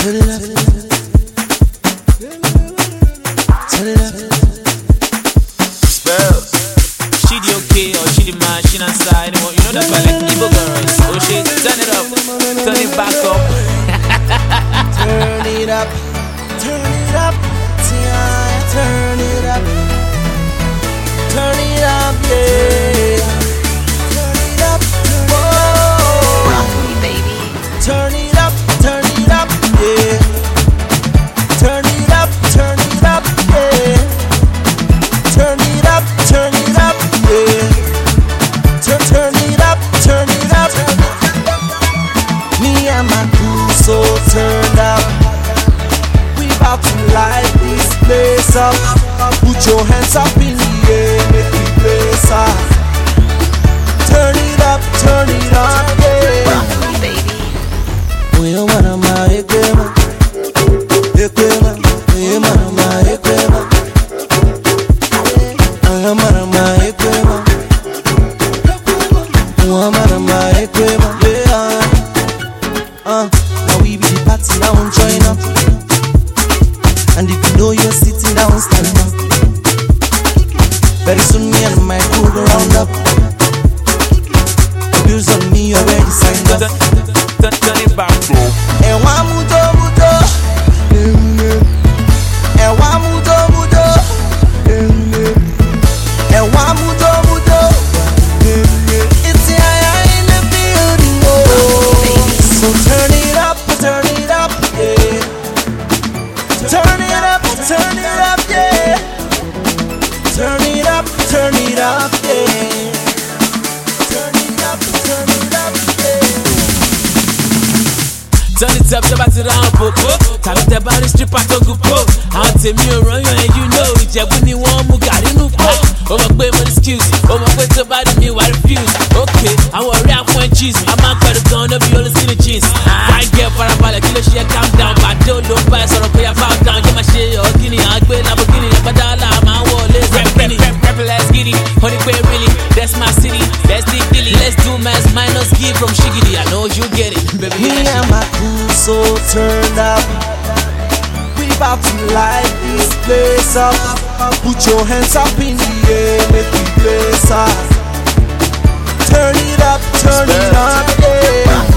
Turn it up. Turn it up. Spells. She the okay or she the man, she not side. You know that by like Igbo girls. Oh shit, turn it up. Turn it back up. Turn it up. Turn it up. Turn it up. Turn it up, yeah. Turn it up. Whoa. Rock me, baby. Turn it up, yeah. Turn it up, yeah. Turn it up, yeah. Turn it up. Me and my crew so turned up. We about to light this place up. Put your hands up in the air, make me blaze up. Turn it up, yeah. Rock me, baby. We don't wanna my equipment. We wanna my equipment. I am on my equipment. Wanna my equipment. Yeah. Now we be the party, now I'm join up. And if you know you're sitting down, stand up. Very soon me and my crew go round up. Bills on me already signed up. Turn it back, bro. Ewa mudo. Ewa mudo. Ewa mudo. It's the eye in the building, oh. So turn it up, yeah. Turn it up, yeah. Turn it up, yeah. Turn it up, yeah. Turn it up, jump to round, popo. Tell me about the strip at Ogupo. I'll tell me around you and you know it's a winning one, Mugarinu. Oh, my boy, my excuse. Oh, my boy, to buy me, I refuse. Okay, I want rap when cheese. I'm out for the gun, of you all skinny jeans. I get for a ball, kill a shit, calm down. But don't buy, so don't pay a foul down. Get my shit, or guinea, I'll be Lamborghini. But I'll my wall is rap, let's get it. Honey, really, that's my city. That's the dilly. Let's do mass minus give from Shigidi. I know you get it, baby. Me and my crew so turned up. We about to light this place up. Put your hands up in the air, make me blaze up. Turn it up, yeah.